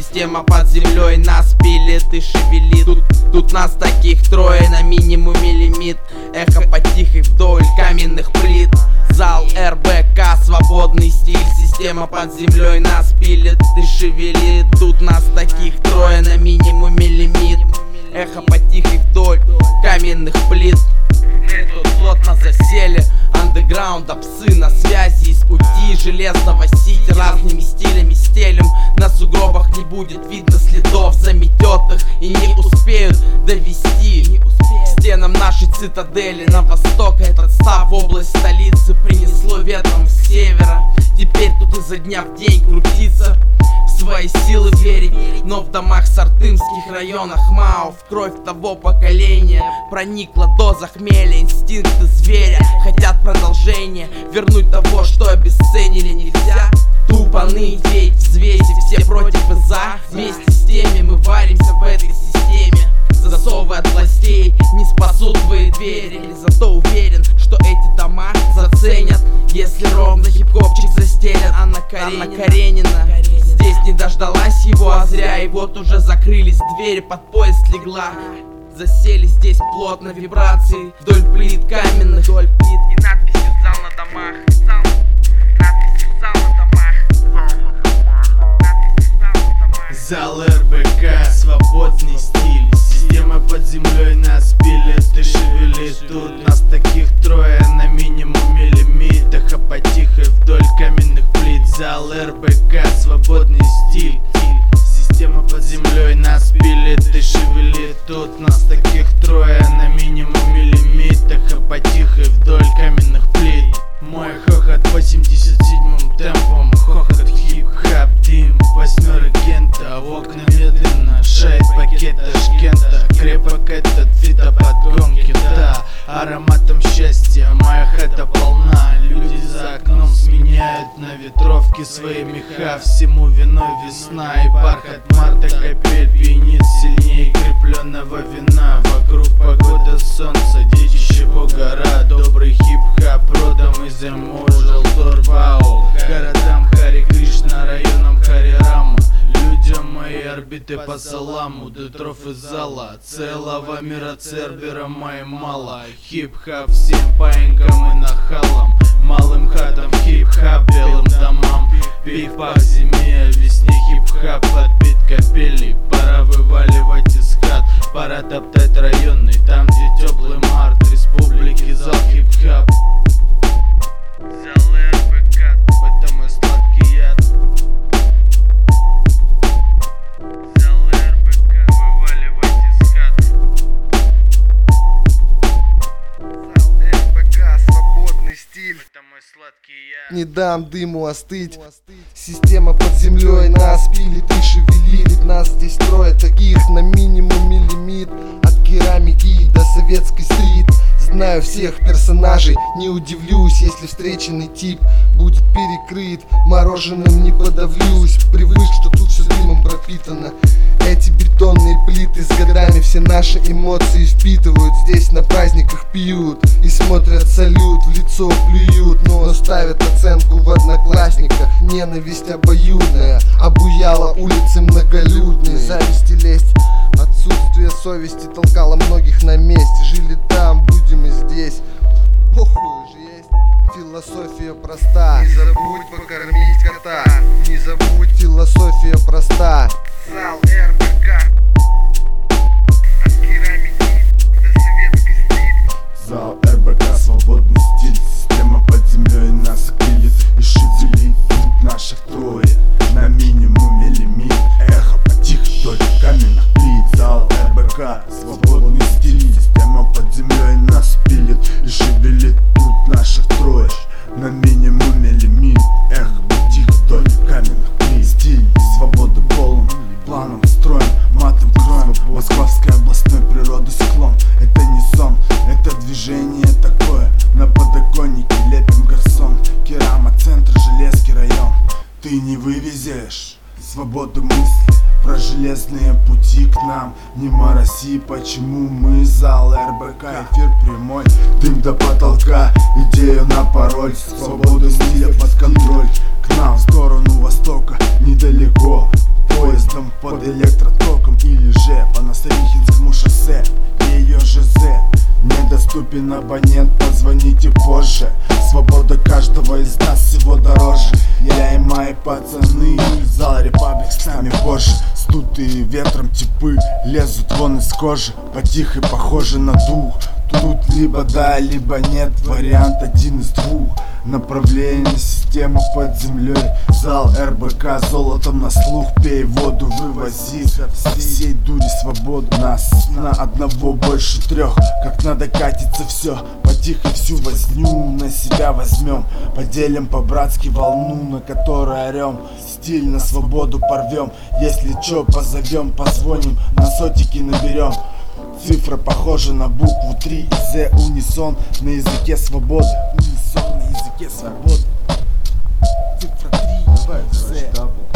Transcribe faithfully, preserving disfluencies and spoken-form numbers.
Система под землей нас пилит и шевелит. Тут, тут нас таких трое, на минимуме лимит. Эхо потихой вдоль каменных плит. Зал эр бэ ка, свободный стиль. Система под землей нас пилит и шевелит. Тут нас таких трое, на минимуме лимит. Эхо потихой вдоль каменных плит. Мы тут плотно засели, андеграунда псы на связи. Из пути железного сити разными стилями стелем. На сугробах не будет видно следов, заметет их и не успеют довести к стенам нашей цитадели. На восток этот став, область столицы, принесло ветром с севера. Теперь тут изо дня в день крутится, в свои силы верить. Но в домах сартымских районах МАО в кровь того поколения проникла доза хмеля. Инстинкты зверя хотят продолжения, вернуть того, что обесценили нельзя. Тупо ныть, ведь взвесив все против и за. Вместе с теми мы варимся в этой системе. Засовы от властей не спасут твои двери. Зато уверен, что эти дома заценят, если ровно хип-хопчик застелят. Анна Каренина, Анна Каренина здесь не дождалась его, а зря. И вот уже закрылись двери, под поезд легла. Засели здесь плотно вибрации вдоль плит каменных, вдоль плит. И надписи «Зал на домах», зал, надписи «Зал на домах», надписи «Зал на домах». Зал эр бэ ка, свободный стиль. Система под землей нас пилит и шевелит. Тут нас таких трое, на минимуме лимит. Эхо потихо вдоль каменных плит. Зал эр бэ ка, свободный стиль. Система под землей нас пилит и шевелит. Тут нас таких трое, на минимуме лимит. Эхо потихо вдоль каменных плит. Мой хохот восемьдесят седьмым темпом, хохот хип-хап тим. Восьмеры Кента, в окна медленно шает пакет Ташкента. Крепок этот фитоподгонки, да, ароматом счастья моя хата полна. Люди за окном сменяют на ветровке свои меха. Всему виной весна и бархат марта. Капель пьянит сильнее крепленного вина. Вокруг погода солнца, детище Богора. Добрый хип-хап родом из Эмоджил Торвао. Городам Хари Кришна, районам Хари Рама. Людям мои орбиты по саламу. Детров из зала целого мира Цербера моей мало. Хип-хап всем паинькам и нахалам. Малым хатам хип-хап, белым домам. Пик-пак зиме, весне хип-хап подбит капелей. Пора вываливать из хат, пора топтать районный. Там, где теплый март, республики, зал хип-хап. Зал эр бэ ка, это мой сладкий яд. Зал эр бэ ка, вываливать из хат. Зал эр бэ ка, свободный стиль. Это мой сладкий яд. Не дам дыму остыть. Система под землей нас пилит и шевелит. Нас здесь трое таких, на минимуме лимит. От керамики до советской стрит. Знаю всех персонажей, не удивлюсь, если встреченный тип будет перекрыт. Мороженым не подавлюсь, привык, что тут все дымом пропитано. Эти бетонные плиты с годами все наши эмоции впитывают. Здесь на праздниках пьют и смотрят салют, в лицо плюют, но ставят оценку в одноклассниках. Ненависть обоюдная, обуяла улицы многолюдные. Зависть и лесть, отсутствие совести толкало многих на месте. Жили там, будем и здесь, похуй уже есть. Философия проста, не забудь покормить кота, не забудь. Философия проста. Зал эр бэ ка, от керамики до советской стрит. Зал эр бэ ка, свободный стиль. Система под землей нас пилит и шевелит. Тут наших трое, на минимуме лимит. Эхо потихо вдоль каменных плит. Зал эр бэ ка, свободный стиль. Система под землей нас пилит и шевелит. Тут наших трое, на минимуме лимит. Эхо потихо вдоль каменных плит. Стиль свободы полон, планом строем, матом кроем. Московской областной природы склон. Это не сон, это движение такое. На подоконнике лепим гарсон. Керама, центр, Железский район. Ты не вывезешь свободу мысли про железные пути к нам. Не мороси, почему мы зал эр бэ ка. Эфир прямой, дым до потолка. Идею на пароль, свободу стиля под контроль. К нам в сторону востока недалеко. Поездом по похожи. Стутые ветром типы лезут вон из кожи, потихо похожи на дух. Тут либо да, либо нет, вариант один из двух. Направление, система под землей. Зал эр бэ ка, золотом на слух. Пей воду, вывози со всей дури свободу. Нас на одного больше трех. Как надо катится все, потихо всю возню на себя возьмем. Поделим по-братски волну, на которой орем. Стиль на свободу порвем. Если чё, позовем, позвоним, на сотики наберем. Цифра похожа на букву три, З унисон на языке свободы. Унисон на языке свободы. Цифра три, З.